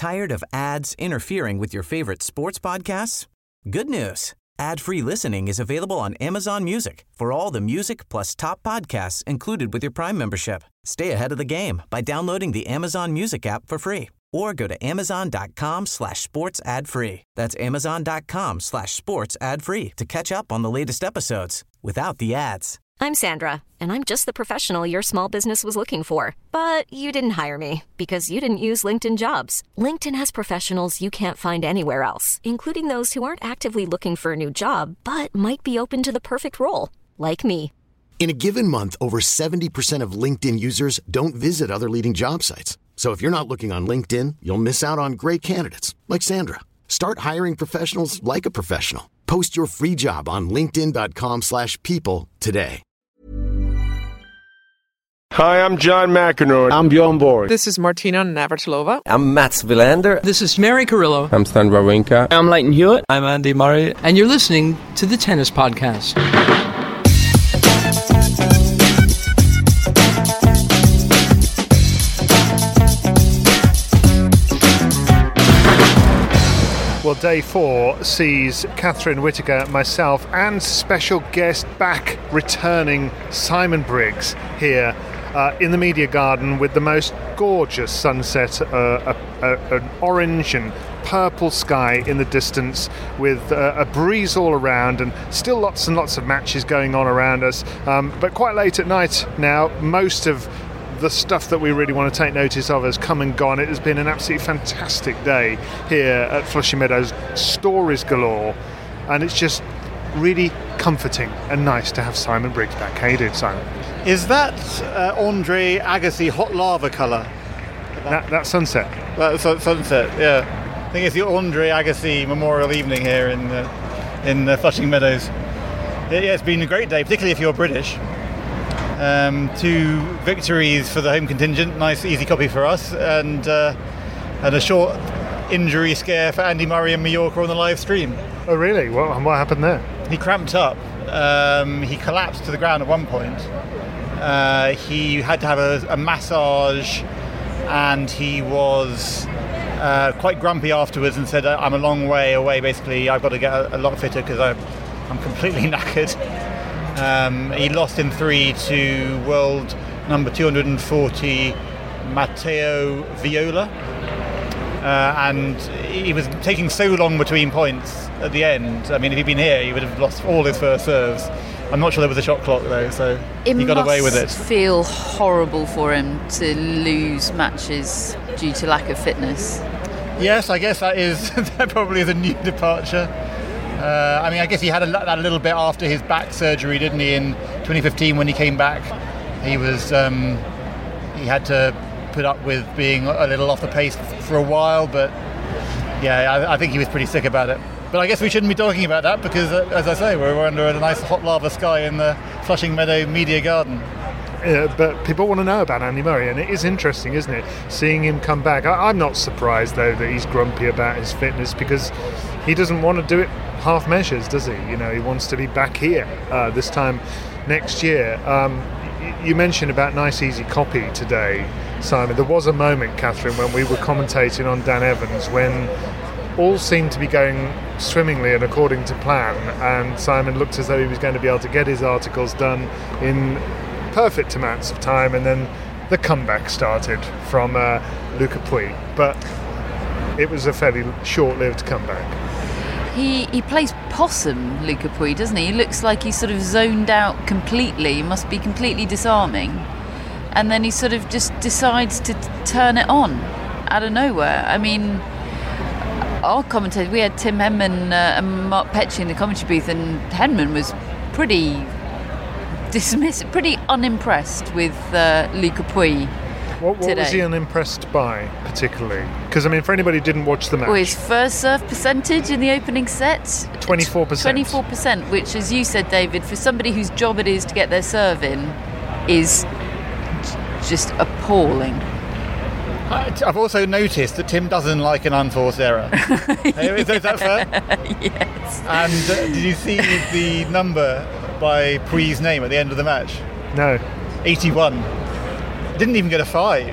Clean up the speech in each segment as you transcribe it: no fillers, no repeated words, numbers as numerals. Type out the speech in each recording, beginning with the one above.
Tired of ads interfering with your favorite sports podcasts? Good news. Ad-free listening is available on Amazon Music for all the music plus top podcasts included with your Prime membership. Stay ahead of the game by downloading the Amazon Music app for free or go to amazon.com/sports ad free. That's amazon.com/sports ad free to catch up on the latest episodes without the ads. I'm Sandra, and I'm just the professional your small business was looking for. But you didn't hire me because you didn't use LinkedIn Jobs. LinkedIn has professionals you can't find anywhere else, including those who aren't actively looking for a new job, but might be open to the perfect role, like me. In a given month, over 70% of LinkedIn users don't visit other leading job sites. So if you're not looking on LinkedIn, you'll miss out on great candidates like Sandra. Start hiring professionals like a professional. Post your free job on linkedin.com/people today. Hi, I'm John McEnroe. I'm Bjorn Borg. This is Martina Navratilova. I'm Mats Wilander. This is Mary Carrillo. I'm Stan Wawrinka. I'm Leighton Hewitt. I'm Andy Murray. And you're listening to the Tennis Podcast. Well, day 4 sees Catherine Whitaker, myself, and special guest back returning Simon Briggs here in the Media Garden with the most gorgeous sunset, an orange and purple sky in the distance with a breeze all around and still lots and lots of matches going on around us. But quite late at night now, most of the stuff that we really want to take notice of has come and gone. It has been an absolutely fantastic day here at Flushing Meadows. Stories galore, and it's just really comforting and nice to have Simon Briggs back. How you doing, Simon? Is that Andre Agassi hot lava colour? That sunset? That sunset, yeah. I think it's the Andre Agassi Memorial Evening here in Flushing Meadows. Yeah, it's been a great day, particularly if you're British. 2 victories for the home contingent, nice easy copy for us, and a short injury scare for Andy Murray and Mallorca on the live stream. Oh really? What happened there? He cramped up. He collapsed to the ground at one point. He had to have a massage, and he was quite grumpy afterwards and said, I'm a long way away, basically. I've got to get a lot fitter because I'm completely knackered. He lost in 3 to world number 240 Matteo Viola, and he was taking so long between points at the end. I mean, if he'd been here, he would have lost all his first serves. I'm not sure there was a shot clock though, so he got away with it. It must feel horrible for him to lose matches due to lack of fitness. Yes, I guess that probably is a new departure. I mean, I guess he had that a little bit after his back surgery, didn't he? In 2015, when he came back, he had to put up with being a little off the pace for a while. But yeah, I think he was pretty sick about it. But I guess we shouldn't be talking about that because, as I say, we're under a nice hot lava sky in the Flushing Meadow Media Garden. But people want to know about Andy Murray, and it is interesting, isn't it, seeing him come back. I'm not surprised though that he's grumpy about his fitness because he doesn't want to do it half measures, does he? You know, he wants to be back here this time next year. You mentioned about nice easy copy today, Simon. There was a moment, Catherine, when we were commentating on Dan Evans when all seemed to be going swimmingly and according to plan, and Simon looked as though he was going to be able to get his articles done in perfect amounts of time, and then the comeback started from Luca Pouille, but it was a fairly short-lived comeback. He plays possum, Luca Pouille, doesn't he? He looks like he's sort of zoned out completely. He must be completely disarming. And then he sort of just decides to turn it on out of nowhere. I mean, our commentators, we had Tim Henman and Mark Petchey in the commentary booth, and Henman was pretty dismissive, pretty unimpressed with Luca Pouille. What was he unimpressed by, particularly? Because, I mean, for anybody who didn't watch the match... Well, his first serve percentage in the opening set? 24%. 24%, which, as you said, David, for somebody whose job it is to get their serve in, is just appalling. I've also noticed that Tim doesn't like an unforced error. Is that fair? Yes. And did you see the number by Pouille's name at the end of the match? No. 81. Didn't even get a 5.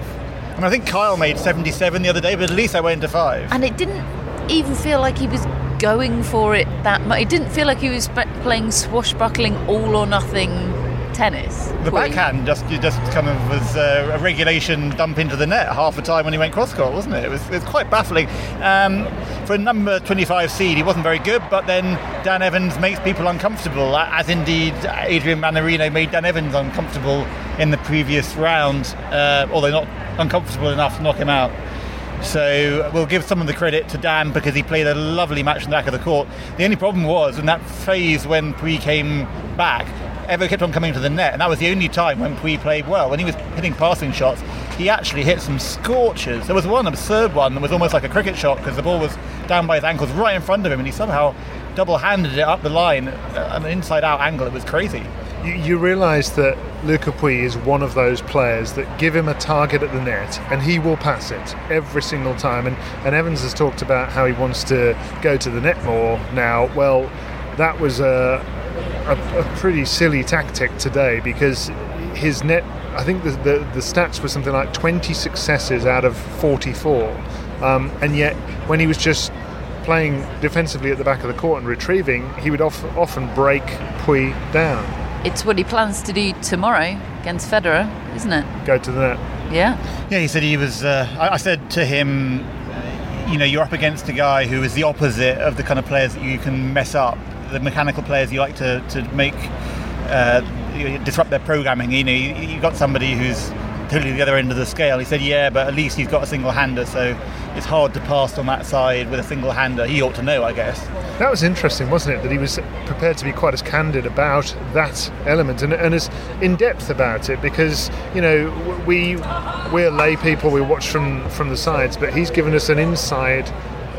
And I think Kyle made 77 the other day, but at least I went to 5. And it didn't even feel like he was going for it that much. It didn't feel like he was playing swashbuckling all or nothing tennis. The backhand just kind of was a regulation dump into the net half the time when he went cross-court, wasn't it? It was quite baffling. For a number 25 seed, he wasn't very good, but then Dan Evans makes people uncomfortable, as indeed Adrian Manarino made Dan Evans uncomfortable in the previous round, although not uncomfortable enough to knock him out. So we'll give some of the credit to Dan because he played a lovely match in the back of the court. The only problem was in that phase when Pouille came back, Evo kept on coming to the net, and that was the only time when Pouille played well. When he was hitting passing shots, he actually hit some scorchers. There was one absurd one that was almost like a cricket shot because the ball was down by his ankles right in front of him, and he somehow double-handed it up the line at an inside-out angle. It was crazy. You realise that Luca Pouille is one of those players that give him a target at the net and he will pass it every single time. And Evans has talked about how he wants to go to the net more now. Well, that was a pretty silly tactic today because his net, I think the stats were something like 20 successes out of 44. And yet when he was just playing defensively at the back of the court and retrieving, he would often break Pouille down. It's what he plans to do tomorrow against Federer, isn't it? Go to the net. Yeah. Yeah, he said he was... I said to him, you're up against a guy who is the opposite of the kind of players that you can mess up, the mechanical players you like to make disrupt their programming. You've got somebody who's totally the other end of the scale. He said, yeah, but at least he's got a single-hander, so it's hard to pass on that side with a single-hander. He ought to know, I guess. That was interesting, wasn't it, that he was prepared to be quite as candid about that element and as in-depth about it, because, we're lay people, we watch from the sides, but he's given us an inside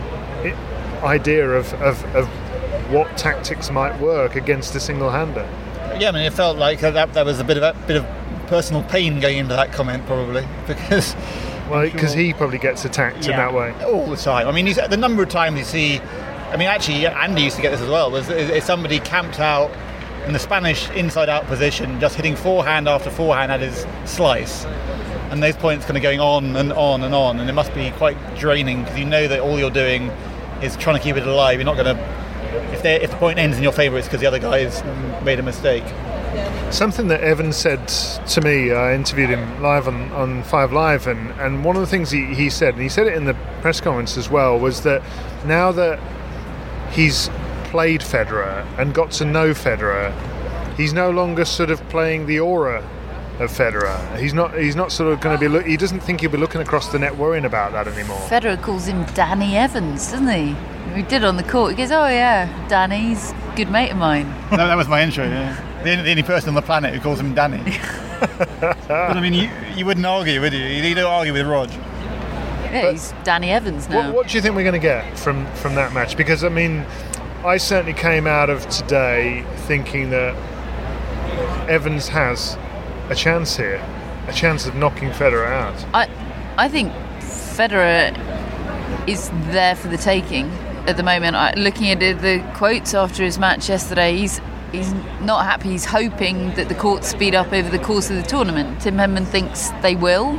idea of what tactics might work against a single-hander. Yeah, I mean, it felt like that was a bit of personal pain going into that comment, probably, because... Well, because he probably gets attacked in that way. All the time. I mean, the number of times you see... I mean, actually, Andy used to get this as well, is somebody camped out in the Spanish inside-out position, just hitting forehand after forehand at his slice. And those points kind of going on and on and on, and it must be quite draining, because you know that all you're doing is trying to keep it alive. You're not going to... If the point ends in your favour, it's because the other guy's made a mistake. Something that Evans said to me, I interviewed him live on 5 Live, and one of the things he said, and he said it in the press conference as well, was that now that he's played Federer and got to know Federer, he's no longer sort of playing the aura of Federer. He's not sort of going to be... He doesn't think he'll be looking across the net worrying about that anymore. Federer calls him Danny Evans, doesn't he? We did on the court. He goes, oh yeah, Danny's a good mate of mine. That was my intro, yeah. The only person on the planet who calls him Danny. But I mean, you wouldn't argue, would you? You don't argue with Rog. Yeah, he's Danny Evans now. What do you think we're going to get from that match? Because, I mean, I certainly came out of today thinking that Evans has a chance here, a chance of knocking Federer out. I think Federer is there for the taking at the moment. Looking at the quotes after his match yesterday, he's not happy. He's hoping that the courts speed up over the course of the tournament. Tim Henman thinks they will.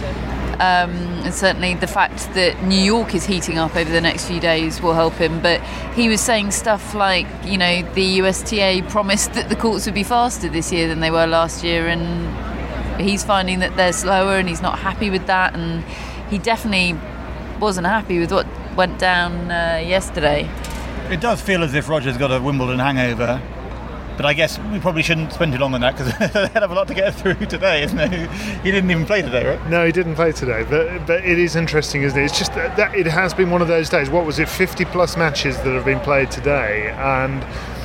And certainly the fact that New York is heating up over the next few days will help him. But he was saying stuff like, the USTA promised that the courts would be faster this year than they were last year, and he's finding that they're slower, and he's not happy with that. And he definitely wasn't happy with what went down yesterday. It does feel as if Roger's got a Wimbledon hangover. But I guess we probably shouldn't spend too long on that because there's a hell of a lot to get through today, isn't it? He didn't even play today, right? No, he didn't play today. But it is interesting, isn't it? It's just that it has been one of those days. What was it? 50-plus matches that have been played today, and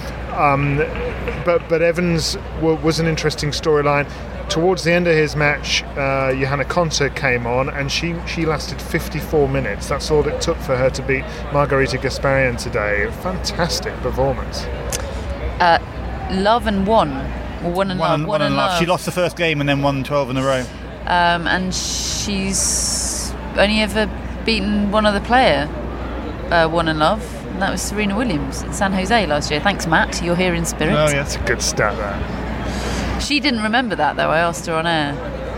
but Evans was an interesting storyline. Towards the end of his match, Johanna Konta came on, and she lasted 54 minutes. That's all it took for her to beat Margarita Gasparian today. Fantastic performance. Love and won and love. She lost the first game and then won 12 in a row. And she's only ever beaten one other player, won and love, and that was Serena Williams in San Jose last year. Thanks, Matt. You're here in spirit. Oh, yeah, that's a good stat there. She didn't remember that, though. I asked her on air.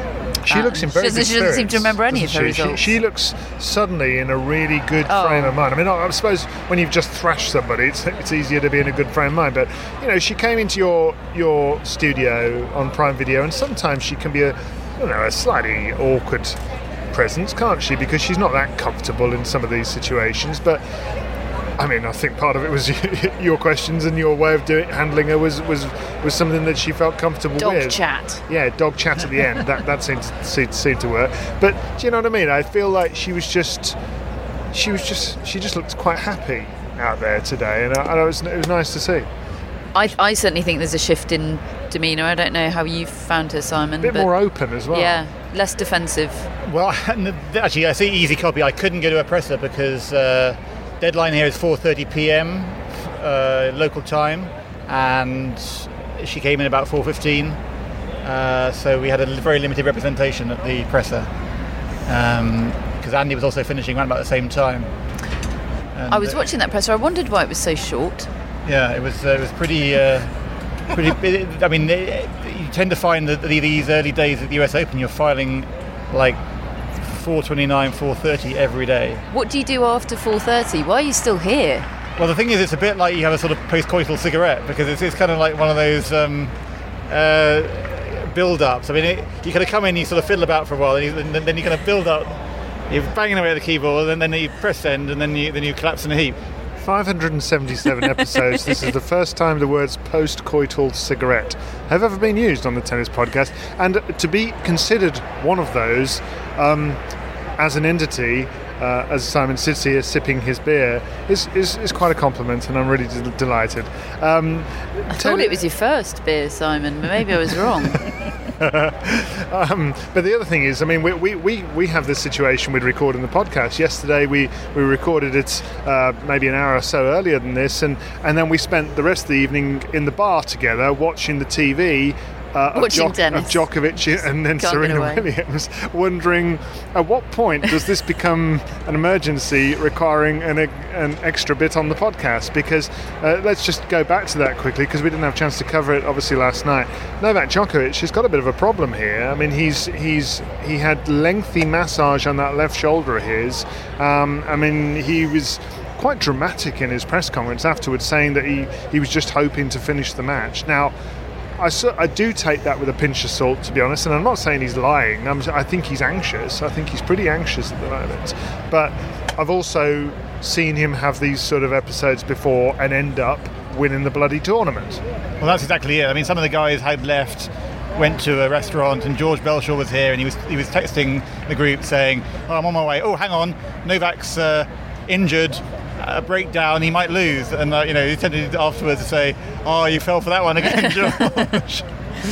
She looks in very good She doesn't seem to remember any of her results. She looks suddenly in a really good frame of mind. I mean, I suppose when you've just thrashed somebody, it's easier to be in a good frame of mind. But she came into your studio on Prime Video, and sometimes she can be a slightly awkward presence, can't she? Because she's not that comfortable in some of these situations. But I mean, I think part of it was your questions and your way of handling her was something that she felt comfortable with. Dog chat. Yeah, dog chat at the end. that seemed to work. But do you know what I mean? I feel like she just looked quite happy out there today, and it was nice to see. I certainly think there's a shift in demeanour. I don't know how you found her, Simon. A bit more open as well. Yeah, less defensive. Well, actually, I see easy copy. I couldn't go to a presser because deadline here is 4:30 p.m. Local time, and she came in about 4:15. So we had a very limited representation at the presser because Andy was also finishing around about the same time. And I was watching that presser. I wondered why it was so short. Yeah, it was pretty. I mean, you tend to find that these early days at the US Open, you're filing like 4:29, 4:30 every day. What do you do after 4:30? Why are you still here? Well, the thing is, it's a bit like you have a sort of post-coital cigarette, because it's kind of like one of those build-ups. I mean, you kind of come in, you sort of fiddle about for a while, and then you kind of build up. You're banging away at the keyboard, and then you press send, and then you collapse in a heap. 577 episodes. This is the first time the words post-coital cigarette have ever been used on the Tennis Podcast, and to be considered one of those as an entity, as Simon sits here sipping his beer, is quite a compliment, and I'm really delighted. I thought it was your first beer, Simon, but maybe I was wrong. But the other thing is, I mean, we have this situation with recording the podcast. Yesterday we recorded it maybe an hour or so earlier than this, and then we spent the rest of the evening in the bar together watching the TV of Djokovic and then Serena Williams, wondering at what point does this become an emergency requiring an extra bit on the podcast, because let's just go back to that quickly, because we didn't have a chance to cover it obviously last night. Novak Djokovic has got a bit of a problem here. I mean, he had lengthy massage on that left shoulder of his. I mean, he was quite dramatic in his press conference afterwards, saying that he was just hoping to finish the match. Now, I do take that with a pinch of salt, to be honest, and I'm not saying he's lying. I think he's anxious. I think he's pretty anxious at the moment. But I've also seen him have these sort of episodes before and end up winning the bloody tournament. Well, that's exactly it. I mean, some of the guys had left, went to a restaurant, and George Belshaw was here, and he was texting the group saying, "Oh, I'm on my way. Oh, hang on, Novak's injured. A breakdown, he might lose." And he tended afterwards to say, "Oh, you fell for that one again, George."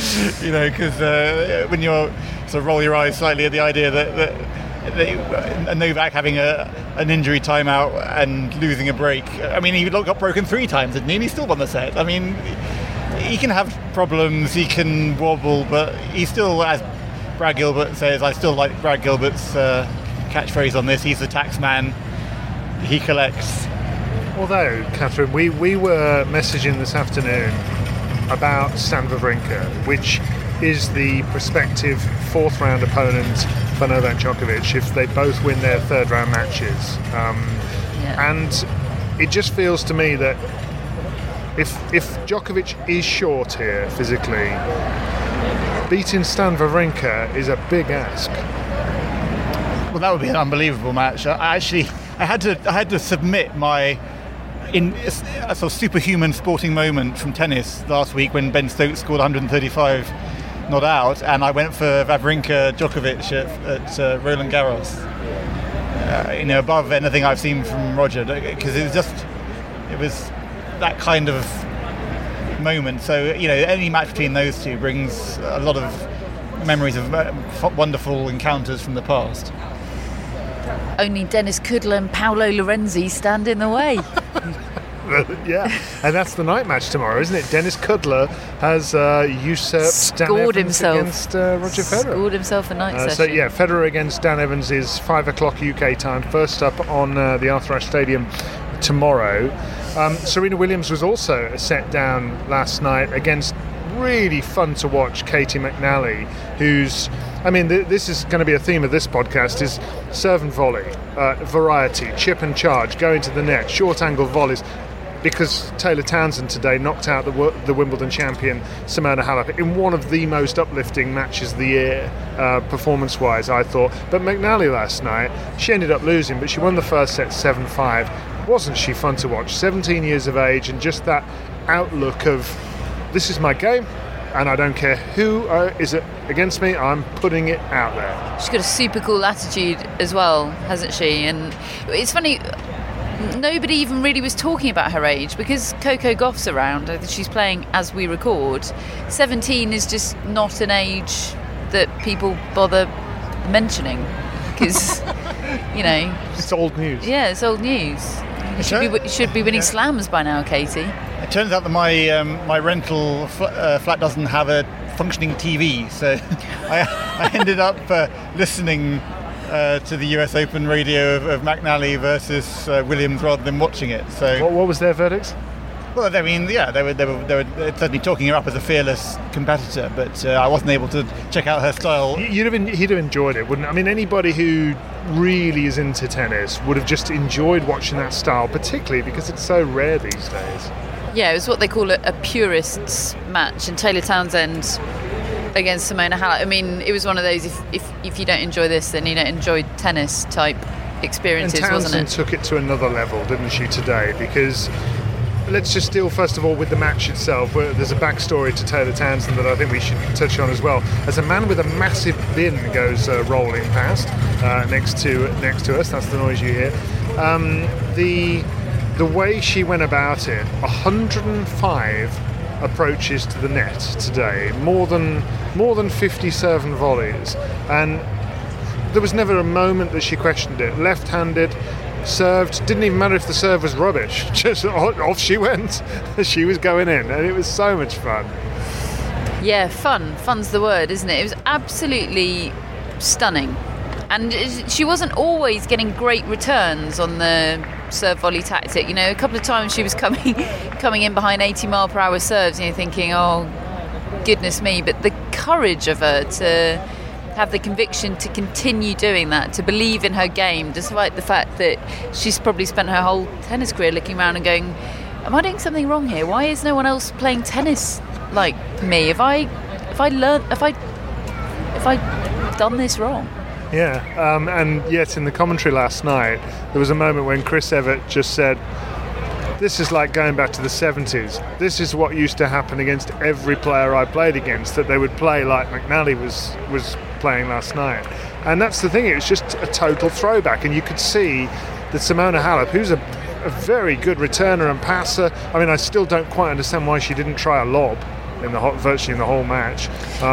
Because when you're sort of roll your eyes slightly at the idea that Novak having an injury timeout and losing a break. I mean, he got broken 3 times, didn't he? And he still won the set. I mean, he can have problems, he can wobble, but he still, as Brad Gilbert says, I still like Brad Gilbert's catchphrase on this. He's the tax man. He collects. Although, Catherine, we were messaging this afternoon about Stan Wawrinka, which is the prospective 4th round opponent for Novak Djokovic if they both win their 3rd round matches. And it just feels to me that if Djokovic is short here physically, beating Stan Wawrinka is a big ask. Well, that would be an unbelievable match. I had to submit in a sort of superhuman sporting moment from tennis last week when Ben Stokes scored 135 not out, and I went for Wawrinka Djokovic at Roland Garros. Above anything I've seen from Roger, because it was that kind of moment. So any match between those two brings a lot of memories of wonderful encounters from the past. Only Dennis Kudla and Paolo Lorenzi stand in the way. Yeah, and that's the night match tomorrow, isn't it? Dennis Kudla has usurped Dan Evans against Roger Federer. Scored himself a night session. So yeah, Federer against Dan Evans is 5 o'clock UK time. First up on the Arthur Ashe Stadium tomorrow. Serena Williams was also a set down last night against really fun to watch Katie McNally, who's, I mean, this is going to be a theme of this podcast, is serve and volley, variety, chip and charge, going to the net, short angle volleys, because Taylor Townsend today knocked out the Wimbledon champion Simona Halep in one of the most uplifting matches of the year, performance-wise, I thought. But McNally last night, she ended up losing, but she won the first set 7-5. Wasn't she fun to watch? 17 years of age, and just that outlook of, this is my game, and I don't care who is it against me, I'm putting it out there. She's got a super cool attitude as well, hasn't she? And it's funny, nobody even really was talking about her age because Coco Gauff's around. She's playing as we record. 17 is just not an age that people bother mentioning because, you know... It's old news. Yeah, it's old news. You should be winning slams by now, Katie. It turns out that my rental flat doesn't have a functioning TV, so I ended up listening to the US Open radio of McNally versus Williams rather than watching it. So what was their verdict? Well, I mean, yeah, they were certainly talking her up as a fearless competitor, but I wasn't able to check out her style. He'd have enjoyed it, wouldn't? I mean, anybody who really is into tennis would have just enjoyed watching that style, particularly because it's so rare these days. Yeah, it was what they call a purists match, and Taylor Townsend against Simona Halep. I mean, it was one of those, if you don't enjoy this, then you don't enjoy tennis type experiences, and wasn't it? Townsend took it to another level, didn't she, today? Because let's just deal first of all with the match itself. There's a backstory to Taylor Townsend that I think we should touch on as well. As a man with a massive bin goes rolling past next to us, that's the noise you hear. The way she went about it, 105 approaches to the net today, more than 50 serve and volleys, and there was never a moment that she questioned it. Left-handed, served, didn't even matter if the serve was rubbish, just off she went. She was going in, and it was so much fun. Yeah, fun's the word, isn't it? It was absolutely stunning, and she wasn't always getting great returns on the serve volley tactic. You know, a couple of times she was coming in behind 80-mile-per-hour serves, and you're thinking, oh goodness me. But the courage of her to have the conviction to continue doing that, to believe in her game, despite the fact that she's probably spent her whole tennis career looking around and going, am I doing something wrong here? Why is no one else playing tennis like me? Have I done this wrong? Yeah, and yet in the commentary last night, there was a moment when Chris Evert just said, this is like going back to the 70s. This is what used to happen against every player I played against, that they would play like McNally was playing last night. And that's the thing, it was just a total throwback, and you could see that Simona Halep, who's a very good returner and passer, I mean, I still don't quite understand why she didn't try a lob virtually in the whole match.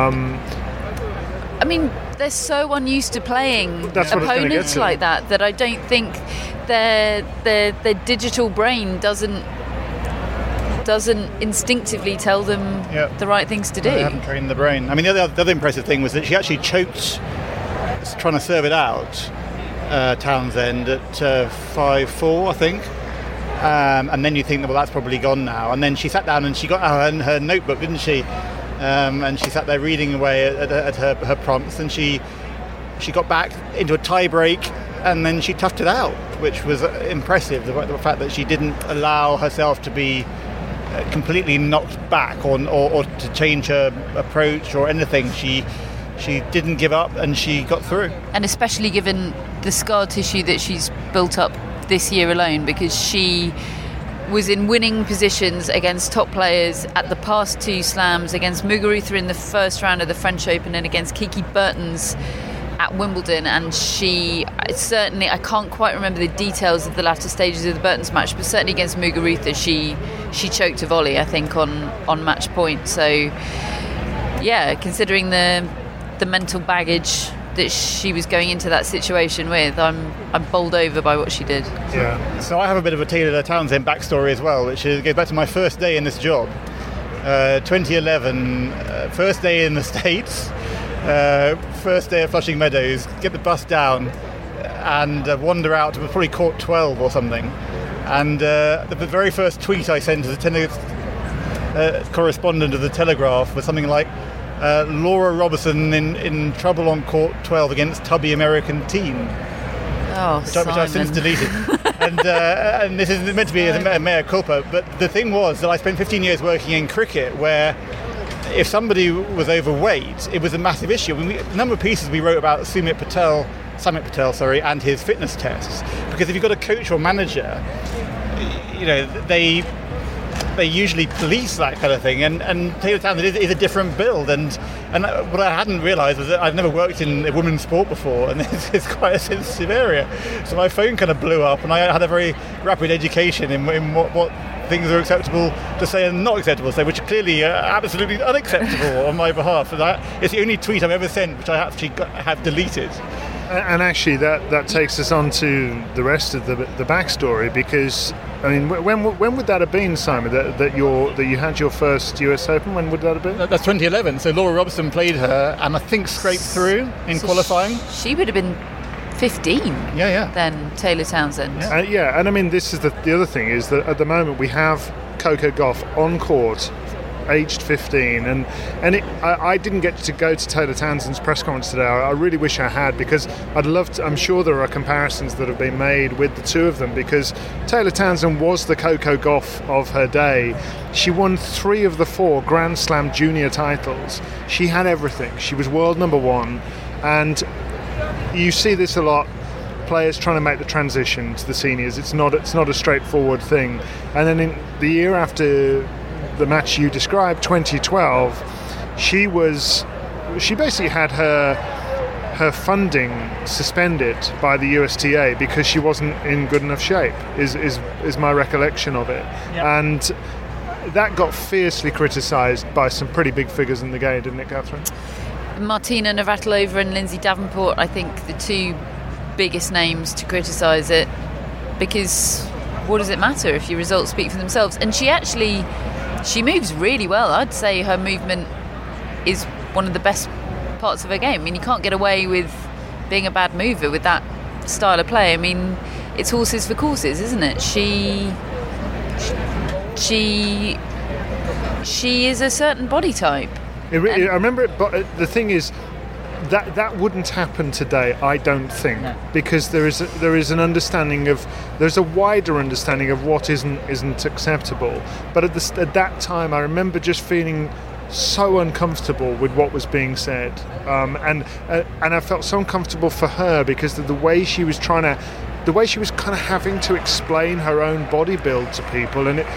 I mean, they're so unused to playing opponents like that I don't think their digital brain doesn't instinctively tell them the right things to do. They haven't trained the brain. I mean, the other impressive thing was that she actually choked trying to serve it out, Townsend, at 5-4, I think. And then you think, well, that's probably gone now. And then she sat down and she got out her notebook, didn't she? And she sat there reading away at her prompts, and she got back into a tie break, and then she toughed it out, which was impressive. The fact that she didn't allow herself to be completely knocked back or to change her approach or anything. She didn't give up, and she got through. And especially given the scar tissue that she's built up this year alone, because she was in winning positions against top players at the past two slams, against Muguruza in the first round of the French Open and against Kiki Bertens at Wimbledon. And she certainly, I can't quite remember the details of the latter stages of the Bertens match, but certainly against Muguruza she choked a volley, I think, on match point. So yeah, considering the mental baggage that she was going into that situation with, I'm bowled over by what she did. Yeah. So I have a bit of a Taylor Townsend backstory as well, which goes back to my first day in this job, 2011, first day in the States, first day at Flushing Meadows, get the bus down and wander out to probably court 12 or something. And the very first tweet I sent to the correspondent of the Telegraph was something like Laura Robertson in trouble on court 12 against tubby American teen. Which I've since deleted. And this is meant to be a mea culpa, but the thing was that I spent 15 years working in cricket where if somebody was overweight, it was a massive issue. The number of pieces we wrote about Samit Patel, and his fitness tests, because if you've got a coach or manager, they usually police that kind of thing, and Taylor Townsend is a different build, and what I hadn't realised was that I'd never worked in a women's sport before, and it's quite a sensitive area, so my phone kind of blew up, and I had a very rapid education in what things are acceptable to say and not acceptable to say, which are clearly absolutely unacceptable on my behalf. It's the only tweet I've ever sent which I actually have deleted. And actually, that takes us on to the rest of the backstory, because I mean, when would that have been, Simon? That you had your first US Open? When would that have been? That's 2011. So Laura Robertson played her, and I think scraped through in qualifying. She would have been 15. Yeah. Then Taylor Townsend. Yeah, and I mean, this is the other thing is that at the moment we have Coco Gauff on court, aged 15, and I didn't get to go to Taylor Townsend's press conference today. I really wish I had, because I'd love to. I'm sure there are comparisons that have been made with the two of them, because Taylor Townsend was the Coco Gauff of her day. She won 3 of the 4 Grand Slam junior titles. She had everything. She was world number 1, and you see this a lot. Players trying to make the transition to the seniors. It's not a straightforward thing. And then in the year after the match you described, 2012, she basically had her funding suspended by the USTA because she wasn't in good enough shape, is my recollection of it. Yep. And that got fiercely criticised by some pretty big figures in the game, didn't it, Catherine? Martina Navratilova and Lindsay Davenport, I think, the two biggest names to criticise it, because what does it matter if your results speak for themselves? And she moves really well. I'd say her movement is one of the best parts of her game. I mean, you can't get away with being a bad mover with that style of play. I mean, it's horses for courses, isn't it? She is a certain body type. I remember it, but the thing is that wouldn't happen today, I don't think, because there is an understanding of, there's a wider understanding of what isn't acceptable. But at that time, I remember just feeling so uncomfortable with what was being said, and I felt so uncomfortable for her, because the way she was kind of having to explain her own body build to people, and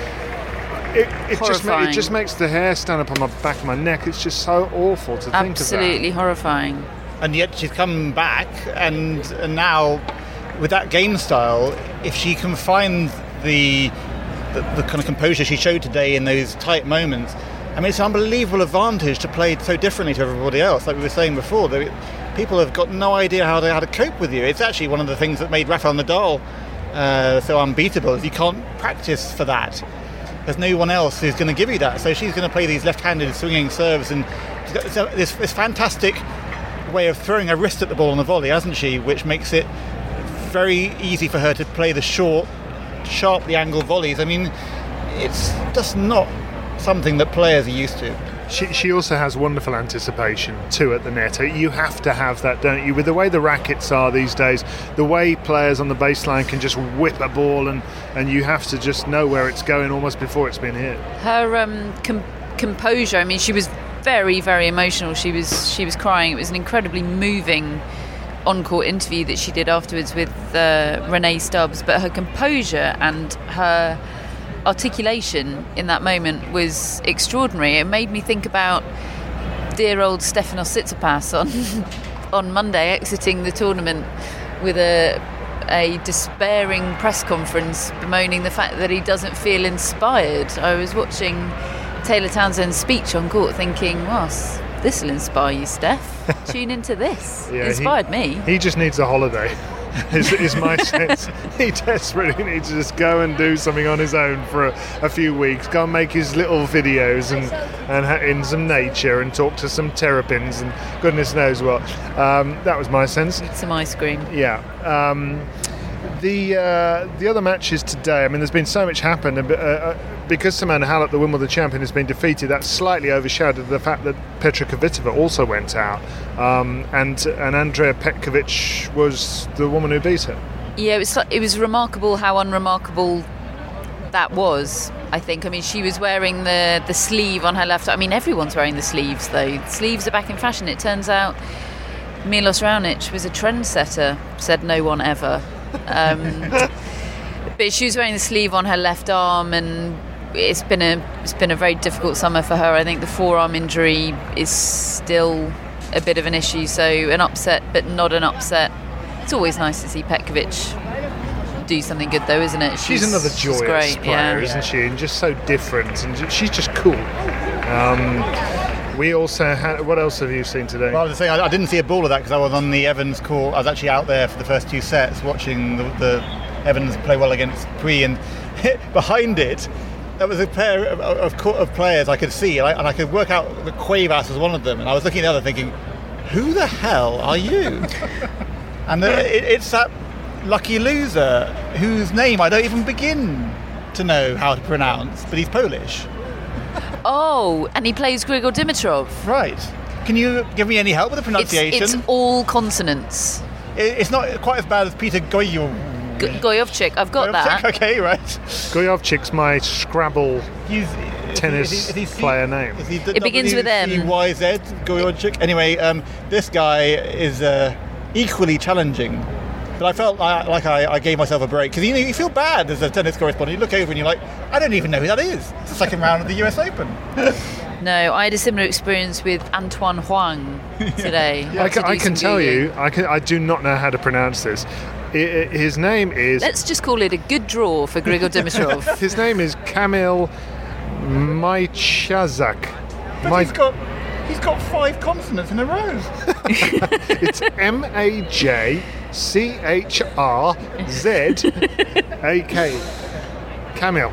it just makes the hair stand up on the back of my neck. It's just so awful to think of that. Absolutely horrifying. And yet she's come back, and now with that game style, if she can find the kind of composure she showed today in those tight moments, I mean, it's an unbelievable advantage to play so differently to everybody else. Like we were saying before, people have got no idea how to cope with you. It's actually one of the things that made Rafael Nadal so unbeatable, is you can't practice for that. There's no one else who's going to give you that. So she's going to play these left-handed swinging serves, and she's got this fantastic way of throwing her wrist at the ball on the volley, hasn't she? Which makes it very easy for her to play the short, sharply angled volleys. I mean, it's just not something that players are used to. She also has wonderful anticipation too at the net. You have to have that, don't you? With the way the rackets are these days, the way players on the baseline can just whip a ball, and you have to just know where it's going almost before it's been hit. Her composure, I mean, she was very, very emotional. She was crying. It was an incredibly moving on-court interview that she did afterwards with Renee Stubbs, but her composure and her articulation in that moment was extraordinary. It made me think about dear old Stefanos Tsitsipas on Monday exiting the tournament with a despairing press conference bemoaning the fact that he doesn't feel inspired. I was watching Taylor Townsend's speech on court thinking, well, this will inspire you, Steph. Tune into this. Yeah, inspired me. He just needs a holiday. is my sense. He desperately needs to just go and do something on his own for a few weeks, go and make his little videos and in some nature and talk to some terrapins and goodness knows what. That was my sense. Eat some ice cream. Yeah. The other matches today, I mean, there's been so much happened, and because Simona Halep, the Wimbledon champion, has been defeated, that's slightly overshadowed the fact that Petra Kvitova also went out, and Andrea Petkovic was the woman who beat her. Yeah, it was remarkable how unremarkable that was, I think. I mean, she was wearing the sleeve on her left. I mean, everyone's wearing the sleeves, though. The sleeves are back in fashion. It turns out Milos Raonic was a trendsetter, said no one ever. But she was wearing the sleeve on her left arm, and it's been a very difficult summer for her. I think the forearm injury is still a bit of an issue, so an upset but not an upset. It's always nice to see Petkovic do something good, though, isn't it? She's another joyous player, isn't she? And just so different, and she's just cool. We also had... What else have you seen today? Well, I was saying, I didn't see a ball of that because I was on the Evans court. I was actually out there for the first 2 sets watching the Evans play well against Pui, and behind it, there was a pair of players I could see, and I could work out that Cuevas was one of them, and I was looking at the other thinking, who the hell are you? And it's that lucky loser whose name I don't even begin to know how to pronounce, but he's Polish. Oh, and he plays Grigor Dimitrov. Right. Can you give me any help with the pronunciation? It's all consonants. It's not quite as bad as Peter Gojovcik. I've got that. Okay, right. Gojovcik's my Scrabble tennis player name. It begins with M. WCYZ, Gojovcik. Anyway, this guy is equally challenging. But I felt like I gave myself a break, because you feel bad as a tennis correspondent. You look over and you're like, I don't even know who that is. It's the second round of the US Open. No, I had a similar experience with Antoine Huang today. I can tell you, I do not know how to pronounce this. His name is... Let's just call it a good draw for Grigor Dimitrov. His name is Kamil Majchazak. He's got 5 consonants in a row. It's MAJCHRZAK. Kamil.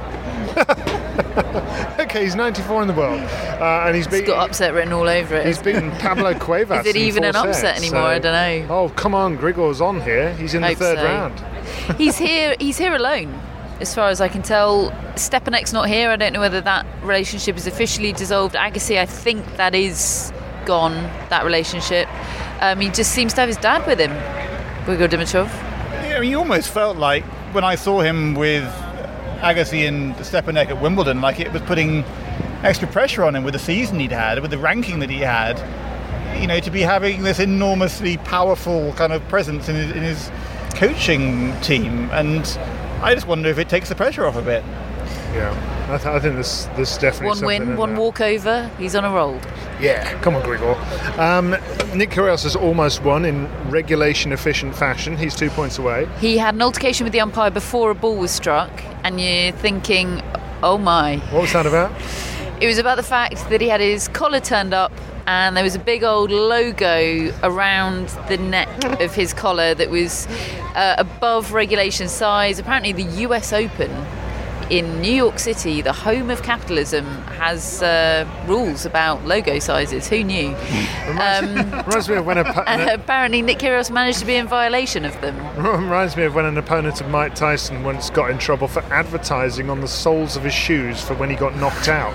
Okay, he's 94 in the world, and he's got upset written all over it. He's beaten Pablo Cuevas. Is it even an upset anymore? I don't know. Oh, come on, Grigor's on here. He's in the third round. He's here alone, as far as I can tell. Stepanek's not here. I don't know whether that relationship is officially dissolved. Agassi, I think that is gone, that relationship. He just seems to have his dad with him, Grigor Dimitrov. Yeah, he almost felt like, when I saw him with Agassi and Stepanek at Wimbledon, like it was putting extra pressure on him with the season he'd had, with the ranking that he had, to be having this enormously powerful kind of presence in his coaching team. And I just wonder if it takes the pressure off a bit. Yeah, I think this definitely one win, one walkover. He's on a roll. Yeah, come on, Grigor. Nick Kyrgios has almost won in regulation-efficient fashion. He's 2 points away. He had an altercation with the umpire before a ball was struck, and you're thinking, oh my. What was that about? It was about the fact that he had his collar turned up, and there was a big old logo around the neck of his collar that was above regulation size. Apparently the US Open in New York City, the home of capitalism, has rules about logo sizes. Who knew? Reminds me of when apparently Nick Kyrgios managed to be in violation of them. Reminds me of when an opponent of Mike Tyson once got in trouble for advertising on the soles of his shoes for when he got knocked out.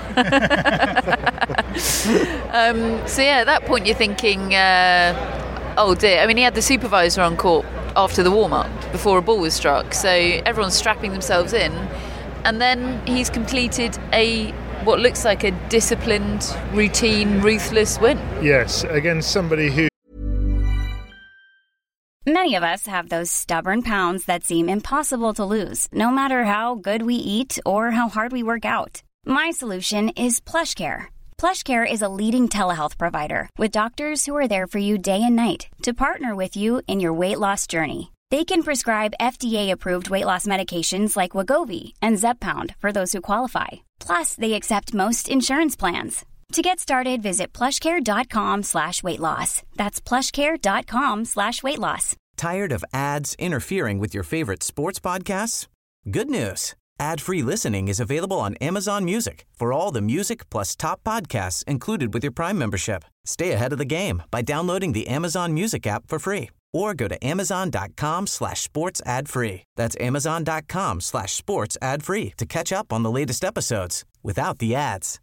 So yeah, at that point you're thinking, oh dear. I mean, he had the supervisor on court after the warm-up before a ball was struck, so everyone's strapping themselves in. And then he's completed what looks like a disciplined, routine, ruthless win. Yes, against somebody who... Many of us have those stubborn pounds that seem impossible to lose, no matter how good we eat or how hard we work out. My solution is PlushCare. PlushCare is a leading telehealth provider with doctors who are there for you day and night to partner with you in your weight loss journey. They can prescribe FDA-approved weight loss medications like Wegovy and Zepbound for those who qualify. Plus, they accept most insurance plans. To get started, visit plushcare.com/weightloss. That's plushcare.com/weightloss. Tired of ads interfering with your favorite sports podcasts? Good news. Ad-free listening is available on Amazon Music for all the music plus top podcasts included with your Prime membership. Stay ahead of the game by downloading the Amazon Music app for free or go to amazon.com/sports ad free. That's amazon.com/sports ad free to catch up on the latest episodes without the ads.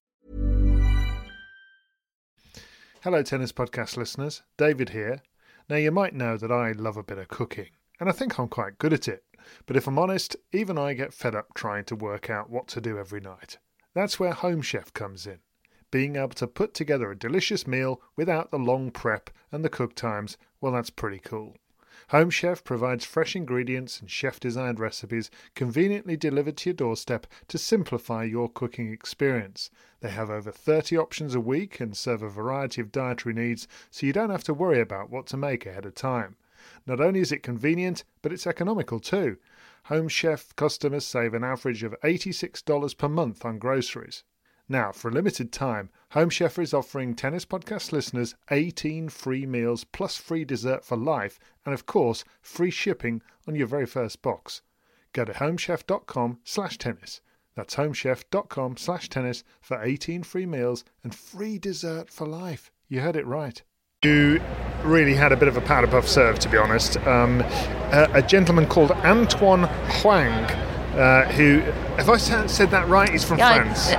Hello, Tennis Podcast listeners. David here. Now, you might know that I love a bit of cooking, and I think I'm quite good at it. But if I'm honest, even I get fed up trying to work out what to do every night. That's where Home Chef comes in. Being able to put together a delicious meal without the long prep and the cook times, well, that's pretty cool. Home Chef provides fresh ingredients and chef-designed recipes conveniently delivered to your doorstep to simplify your cooking experience. They have over 30 options a week and serve a variety of dietary needs, so you don't have to worry about what to make ahead of time. Not only is it convenient, but it's economical too. Home Chef customers save an average of $86 per month on groceries. Now, for a limited time, Home Chef is offering Tennis Podcast listeners 18 free meals plus free dessert for life and, of course, free shipping on your very first box. Go to homechef.com/tennis. That's homechef.com/tennis for 18 free meals and free dessert for life. You heard it right. You really had a bit of a powder puff serve, to be honest. A gentleman called Antoine Huang, who, have I said that right? He's from France.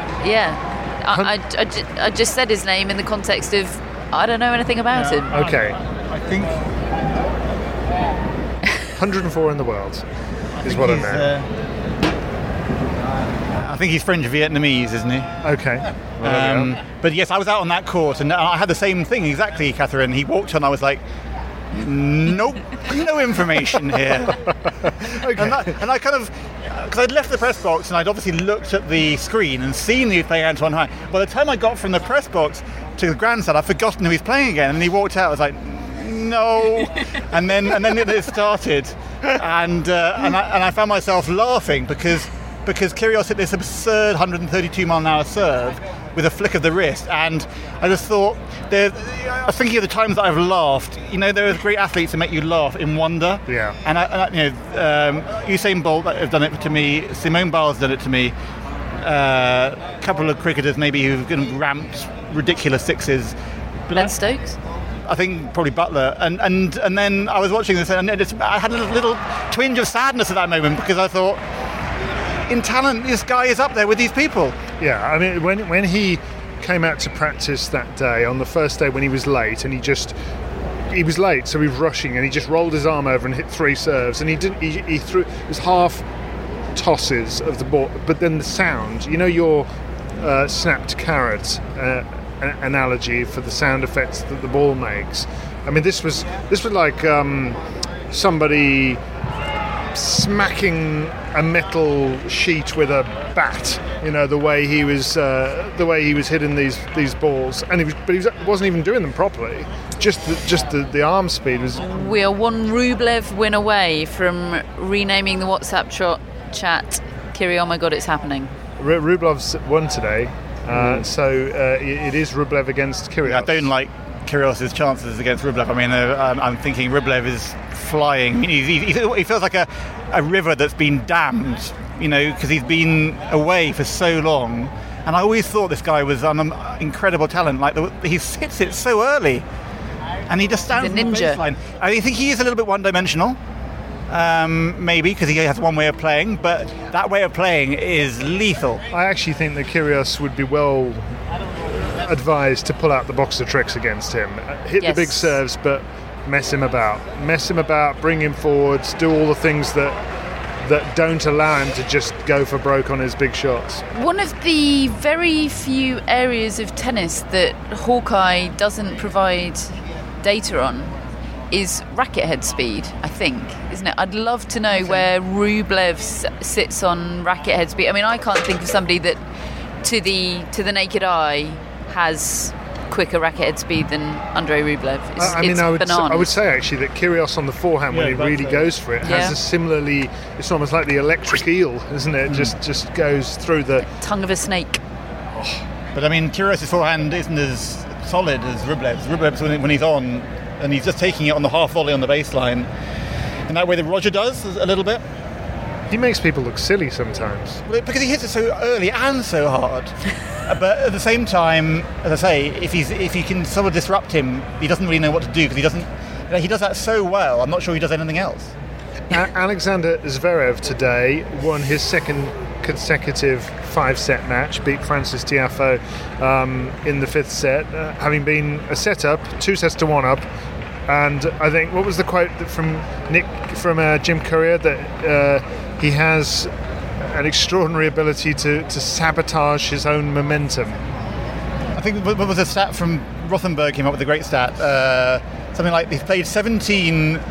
I just said his name in the context of I don't know anything about him. Okay. I think 104 in the world is what I know. I think he's French Vietnamese, isn't he? Okay. But yes, I was out on that court and I had the same thing exactly, Catherine. He walked on, I was like, nope, no information here. Okay. And I kind of, because I'd left the press box and I'd obviously looked at the screen and seen the play Antoine Huang. By the time I got from the press box to the grandstand, I'd forgotten who he was playing again. And he walked out, I was like, no. and then it started. And I found myself laughing because Kyrgios hit this absurd 132 mile an hour serve with a flick of the wrist, and I just thought, I was thinking of the times that I've laughed. You know, there are great athletes that make you laugh in wonder. Yeah. And Usain Bolt has done it to me. Simone Biles has done it to me. A couple of cricketers maybe who've ramped ridiculous sixes. Ben Stokes. I think probably Butler, and then I was watching this, and I had a little twinge of sadness at that moment because I thought, in talent, this guy is up there with these people. Yeah, I mean, when he came out to practice that day, on the first day when he was late, and he was late, so he was rushing, and he just rolled his arm over and hit 3 serves, and he threw, it was half tosses of the ball, but then the sound, you know, your snapped carrot analogy for the sound effects that the ball makes. I mean, this was like somebody smacking a metal sheet with a bat. You know, the way he was hitting these balls, and he wasn't even doing them properly. Just the arm speed was. We are one Rublev win away from renaming the WhatsApp chat. Kiri, oh my God, it's happening. Rublev's won today, so it is Rublev against Kyrgios. I don't like Kyrgios' chances against Rublev. I mean, I'm thinking Rublev is flying. I mean, he feels like a river that's been dammed, you know, because he's been away for so long. And I always thought this guy was an incredible talent. Like he hits it so early, and he just stands on the baseline. I think he is a little bit one-dimensional, maybe because he has one way of playing, but that way of playing is lethal. I actually think that Kyrgios would be well advised to pull out the box of tricks against him. Hit the big serves, but mess him about, bring him forwards, do all the things that don't allow him to just go for broke on his big shots. One of the very few areas of tennis that Hawkeye doesn't provide data on is racket head speed, I think, isn't it? I'd love to know where Rublev sits on racket head speed. I mean, I can't think of somebody that to the naked eye has quicker racket head speed than Andrei Rublev. I would say actually that Kyrgios on the forehand, when he really goes for it, has a similarly, it's almost like the electric eel, isn't it? Just goes through the tongue of a snake. But I mean, Kyrgios' forehand isn't as solid as Rublev's. Rublev's when he's on, and he's just taking it on the half volley on the baseline, in that way that Roger does a little bit. He makes people look silly sometimes. Well, because he hits it so early and so hard. But at the same time, as I say, if you can sort of disrupt him, he doesn't really know what to do because He does that so well, I'm not sure he does anything else. Alexander Zverev today won his second consecutive 5-set match, beat Francis Tiafoe in the 5th set, having been a set-up, 2 sets to 1 up. And I think, what was the quote from Jim Courier, that he has an extraordinary ability to sabotage his own momentum. I think what was a stat from Rothenberg came up with a great stat. Something like he's played 17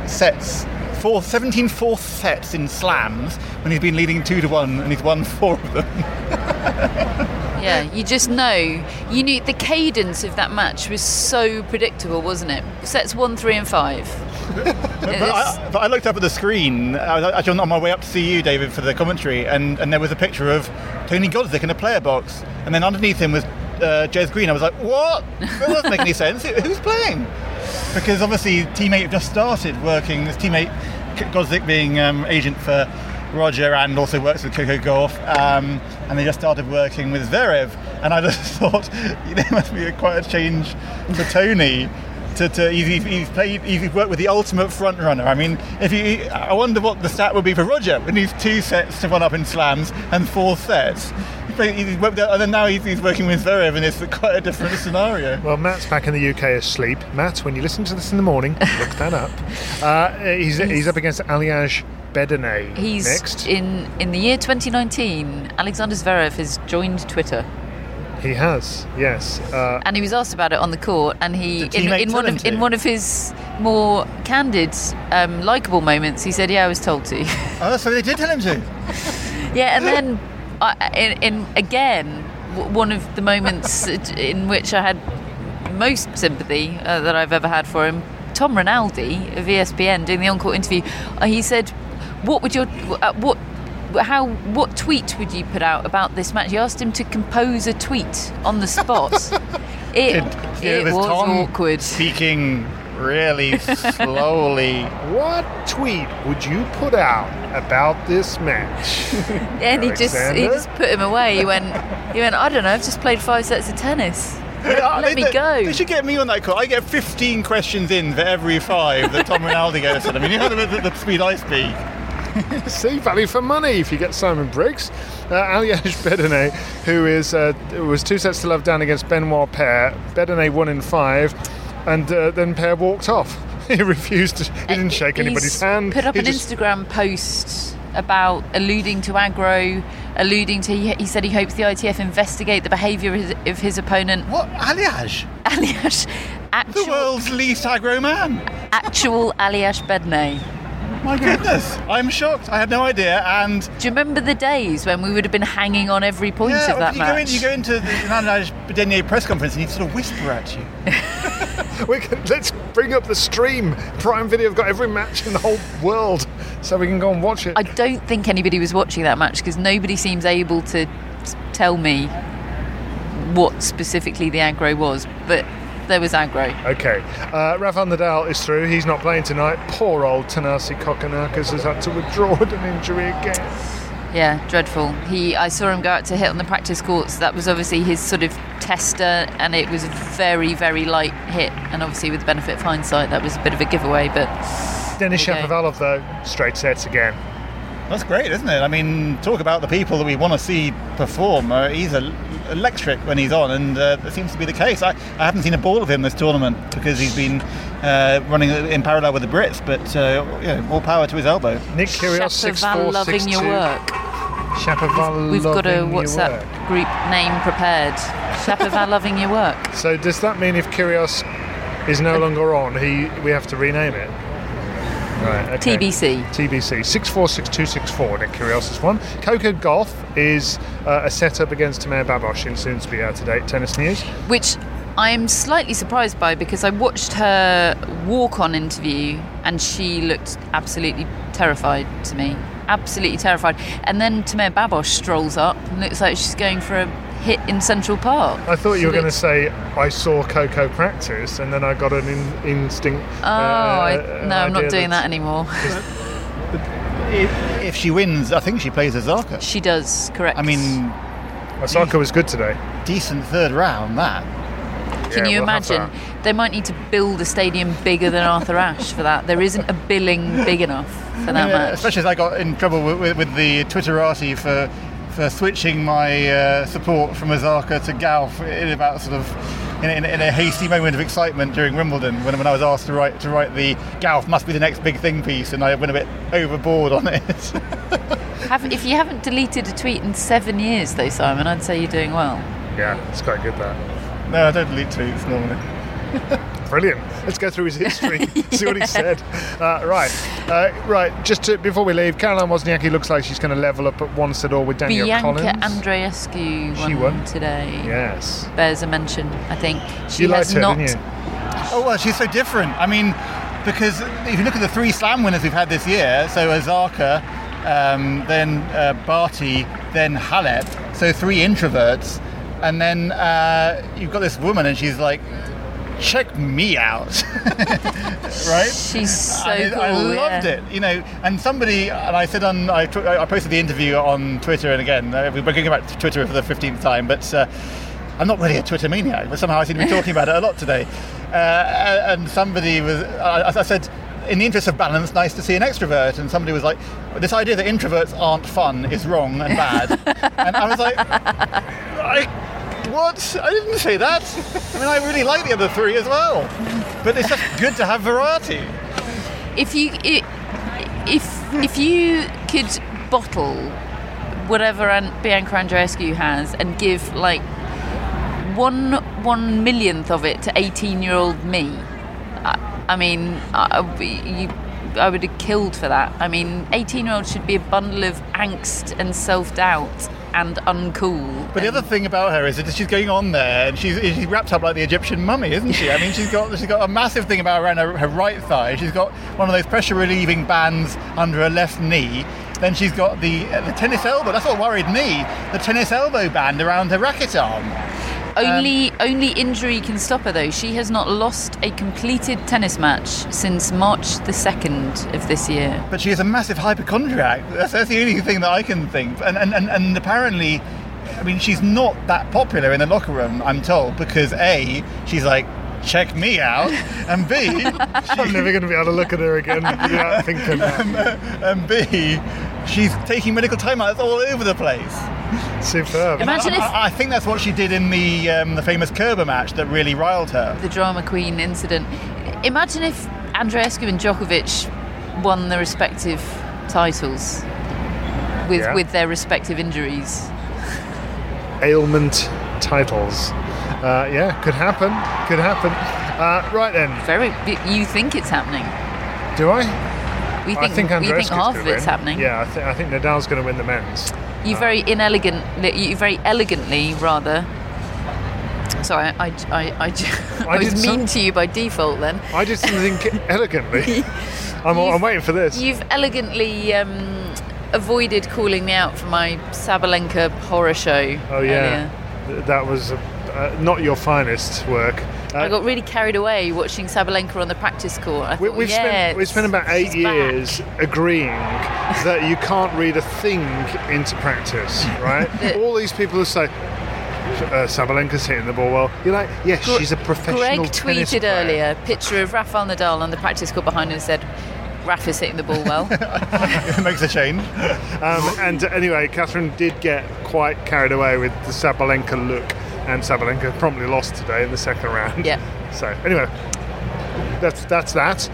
fourth sets in slams when he's been leading 2-1 and he's won 4 of them. Yeah, you just know. You knew the cadence of that match was so predictable, wasn't it? Sets 1, 3 and 5. But I looked up at the screen. I was actually on my way up to see you, David, for the commentary, and there was a picture of Tony Godzik in a player box, and then underneath him was Jez Green. I was like, what? That doesn't make any sense. Who's playing? Because obviously teammate just started working. His teammate Godzik being agent for Roger and also works with Coco Gauff, and they just started working with Zverev, and I just thought there must be quite a change for Tony. He's worked with the ultimate front runner. I mean, I wonder what the stat would be for Roger when he's 2 sets to 1 up in slams and 4 sets. And then now he's working with Zverev, and it's quite a different scenario. Well, Matt's back in the UK asleep. Matt, when you listen to this in the morning, look that up. He's up against Aliaj Bedene next. In the year 2019, Alexander Zverev has joined Twitter. He has, yes. And he was asked about it on the court, and he in one of his more candid, likeable moments, he said, "Yeah, I was told to." Oh, so they did tell him to. Yeah, and then one of the moments in which I had most sympathy that I've ever had for him, Tom Rinaldi of ESPN doing the on-court interview, he said, "What tweet would you put out about this match?" He asked him to compose a tweet on the spot. It was Tom awkward. Speaking really slowly. What tweet would you put out about this match? And he just put him away. He went, "I don't know, I've just played 5 sets of tennis. Let me go." They should get me on that call. I get 15 questions in for every 5 that Tom Rinaldi gets at. I mean, you know the speed I speak. See, value for money if you get Simon Briggs. Aliaj Bedene, who was 2 sets to love down against Benoit Paire. Bedene won in 5, and then Paire walked off. He refused to. He didn't shake anybody's hand. Put up an Instagram post about alluding to aggro, he said he hopes the ITF investigate the behaviour of his opponent. What? Aliaj? Aliaj. The world's least aggro man. Actual Aliaj Bedene. My goodness, I'm shocked. I had no idea. And do you remember the days when we would have been hanging on every point of that match? You go into the Aliaj Bedene press conference and he'd sort of whisper at you. Let's bring up the stream. Prime Video have got every match in the whole world, so we can go and watch it. I don't think anybody was watching that match because nobody seems able to tell me what specifically the aggro was, but there was aggro. Okay. Rafael Nadal is through. He's not playing tonight. Poor old Thanasi Kokkinakis has had to withdraw with an injury again. Yeah, dreadful. I saw him go out to hit on the practice courts. That was obviously his sort of tester, and it was a very, very light hit. And obviously, with the benefit of hindsight, that was a bit of a giveaway. But Denis Shapovalov, though, straight sets again. That's great, isn't it? I mean, talk about the people that we want to see perform. He's electric when he's on, and that seems to be the case. I haven't seen a ball of him this tournament because he's been running in parallel with the Brits, but more power to his elbow. Nick Kyrgios, 6'4", loving 6'2". your work. Shapovalov, we've got a WhatsApp group name prepared. Shapovalov, loving your work. So does that mean if Kyrgios is no longer on, we have to rename it? Right, okay. TBC 6'4", 6'2", 6'4". Nick Kyrgios has won. Coco Gauff is a set-up against Timea Babos in soon-to-be out-to-date tennis news, which I'm slightly surprised by because I watched her walk-on interview and she looked absolutely terrified to me. Absolutely terrified. And then Timea Babos strolls up and looks like she's going for a hit in Central Park. I thought you were going to say I saw Coco practice and then I got an instinct. I'm not doing that anymore. If she wins, I think she plays Osaka. She does, correct. I mean, Osaka was good today. Decent third round, that. Can you imagine? They might need to build a stadium bigger than Arthur Ashe for that. There isn't a billing big enough for that match. Especially as I got in trouble with the Twitterati for switching my support from Osaka to Gauff in about sort of in a hasty moment of excitement during Wimbledon when I was asked to write the Gauff must be the next big thing piece, and I went a bit overboard on it. If you haven't deleted a tweet in 7 years though, Simon, I'd say you're doing well. Yeah, it's quite good that. No, I don't delete tweets normally. Brilliant. Let's go through his history, see what he said. Right. Just before we leave, Caroline Wozniacki looks like she's going to level up at 1-all with Danielle Collins. Bianca Andreescu won today. Yes. Bears a mention, I think. You liked her, didn't you? Oh, well, she's so different. I mean, because if you look at the 3 slam winners we've had this year, so Osaka, then Barty, then Halep, so 3 introverts, and then you've got this woman and she's like, check me out. Right? She's so cool. I loved it, and somebody, and I said I posted the interview on Twitter, and again we're going back to Twitter for the 15th time, but I'm not really a Twitter maniac, but somehow I seem to be talking about it a lot today, and somebody was, I said, in the interest of balance, nice to see an extrovert, and somebody was like, this idea that introverts aren't fun is wrong and bad. And I was like, what? I didn't say that. I mean, I really like the other 3 as well, but it's just good to have variety. If you could bottle whatever Bianca Andreescu has and give like 1 millionth of it to 18-year-old me, I mean, I would have killed for that. I mean, 18-year-olds should be a bundle of angst and self-doubt and uncool. But the other thing about her is that she's going on there and she's wrapped up like the Egyptian mummy, isn't she? I mean, she's got a massive thing around her right thigh. She's got one of those pressure-relieving bands under her left knee. Then she's got the tennis elbow. That's what worried me. The tennis elbow band around her racket arm. Only injury can stop her, though. She has not lost a completed tennis match since March the 2nd of this year. But she is a massive hypochondriac. That's the only thing that I can think. And apparently, I mean, she's not that popular in the locker room, I'm told, because A, she's like, check me out, and B, I'm never going to be able to look at her again without thinking that. And B, she's taking medical timeouts all over the place. Superb. Imagine if I think that's what she did in the famous Kerber match that really riled her. The drama queen incident. Imagine if Andreescu and Djokovic won their respective titles with their respective injuries. Ailment titles. Could happen. Right then. You think it's happening? Do I? We think half of it's happening. Yeah, I think Nadal's going to win the men's. You very elegantly, rather. Sorry, I was mean to you by default then. I did something elegantly. I'm waiting for this. You've elegantly avoided calling me out for my Sabalenka horror show. Oh yeah, that was not your finest work. I got really carried away watching Sabalenka on the practice court. We've spent about 8 years agreeing that you can't read a thing into practice, right? All these people who say, Sabalenka's hitting the ball well. You're like, yes, she's a professional tennis player. Greg tweeted earlier a picture of Rafael Nadal on the practice court behind him and said, Rafa's hitting the ball well. It makes a change. And anyway, Catherine did get quite carried away with the Sabalenka look. And Sabalenka promptly lost today in the second round. Yeah. So anyway, that's that.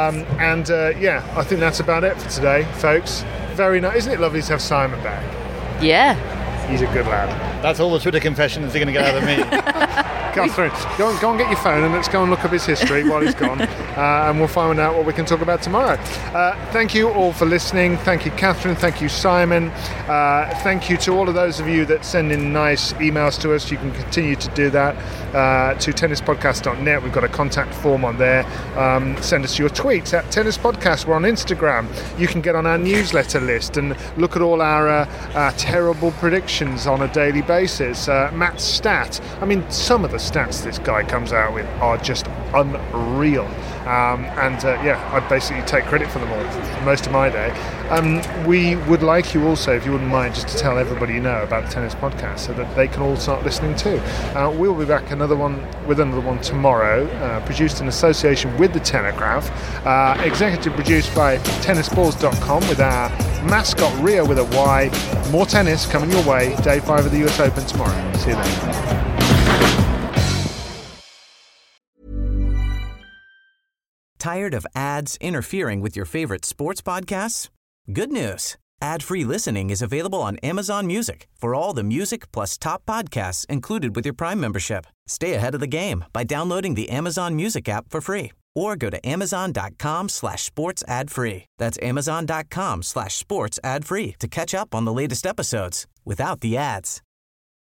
I think that's about it for today, folks. Very nice. Isn't it lovely to have Simon back? Yeah. He's a good lad. That's all the Twitter confessions you're going to get out of me. Catherine, go and get your phone and let's go and look up his history while he's gone, and we'll find out what we can talk about tomorrow. Thank you all for listening. Thank you, Catherine. Thank you, Simon. Thank you to all of those of you that send in nice emails to us. You can continue to do that to tennispodcast.net. We've got a contact form on there. Send us your tweets at Tennis Podcast. We're on Instagram. You can get on our newsletter list and look at all our terrible predictions on a daily basis. Matt's stat. I mean, some of the stats this guy comes out with are just unreal. I basically take credit for them all for most of my day. We would like you also, if you wouldn't mind, just to tell everybody you know about the Tennis Podcast so that they can all start listening too. We'll be back with another one tomorrow, produced in association with the Telegraph, executive produced by tennisballs.com with our mascot Rio with a Y. More tennis coming your way. Day 5 of the US Open tomorrow. See you then. Tired of ads interfering with your favorite sports podcasts? Good news. Ad-free listening is available on Amazon Music for all the music plus top podcasts included with your Prime membership. Stay ahead of the game by downloading the Amazon Music app for free or go to amazon.com/sports ad free. That's amazon.com/sports ad free to catch up on the latest episodes without the ads.